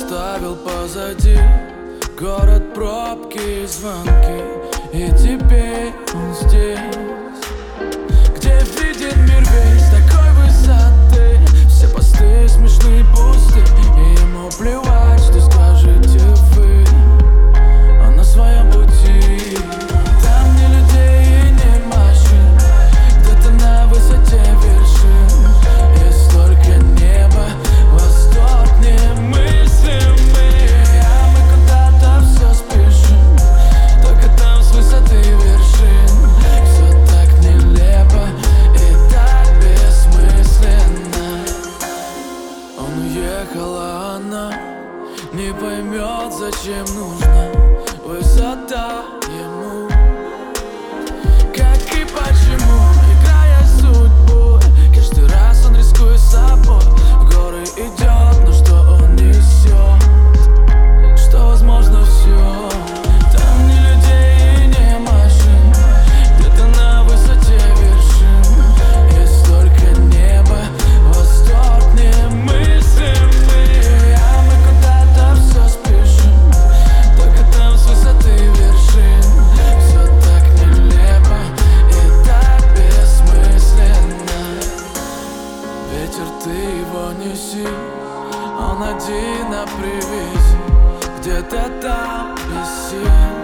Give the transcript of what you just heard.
оставил позади. Город, пробки и звонки, и теперь он здесь, где видит мир весь такой высоты. Все посты смешные, пусты, и ему плевать, что скажете вы. Он на своем пути. Там ни людей и ни машин, где-то на высоте вершин. Есть только небо, восторг немыслимый. А мы куда-то все спешим, только там с высоты вершин. Все так нелепо и так бессмысленно. Он уехал, а она не поймет, зачем нужна высота ему. Как и почему, играя судьбу, каждый раз он рискует собой. В горы идет, но что он несет? Что возможно все. Там ни людей и ни машин, где-то на высоте вершин. Есть только небо, восторг немыслимый. А мы куда-то все спешим, только там с высоты вершин. Все так нелепо и так бессмысленно. Ветер, ты его неси, он один на привязи, где-то там без сил.